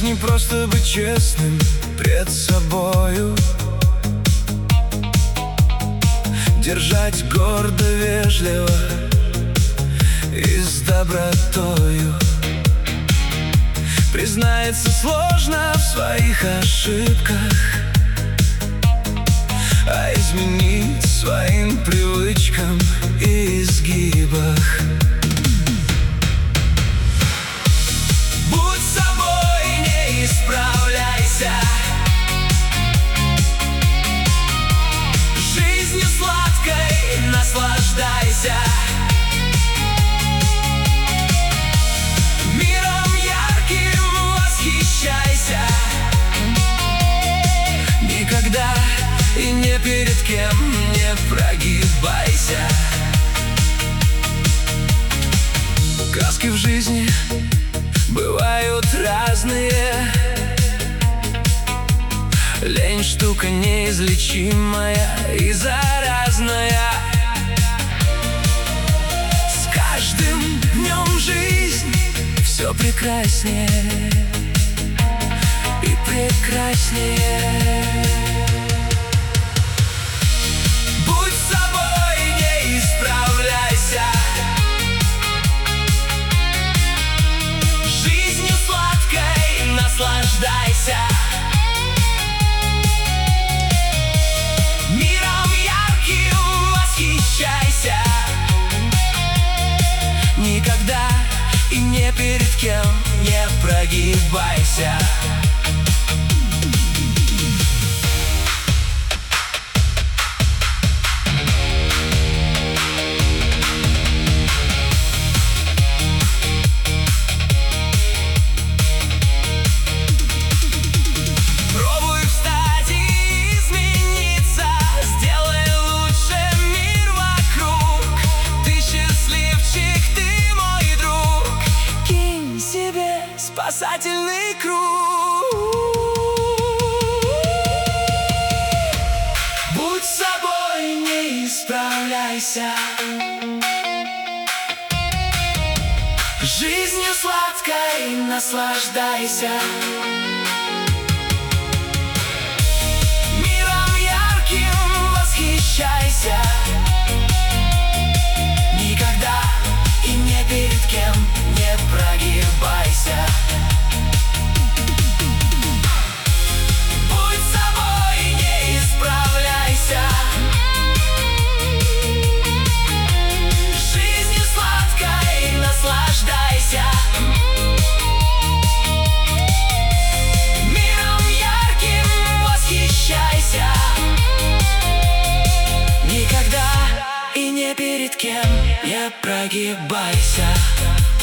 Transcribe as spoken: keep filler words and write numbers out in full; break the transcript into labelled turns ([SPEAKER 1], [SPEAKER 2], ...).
[SPEAKER 1] не просто быть честным пред собою, держать гордо, вежливо и с добротою. Признается сложно в своих ошибках, а изменить своим привычкам и изгибах. Будь собой, не исправляйся, жизнью сладкой наслаждайся, миром ярким восхищайся. Никогда и ни перед кем не прогибайся. Краски в жизни бывают разные, лень штука неизлечимая и заразная. С каждым днем жизнь все прекраснее и прекраснее. Будь собой, не исправляйся, жизнью сладкой наслаждайся, миром ярким восхищайся. Никогда и ни перед кем не прогибайся. Спасательный круг. Будь собой, не исправляйся, жизнью сладкой наслаждайся, миром ярким восхищайся. Никогда и ни перед кем не прогибайся. Никогда и ни перед кем не прогибайся.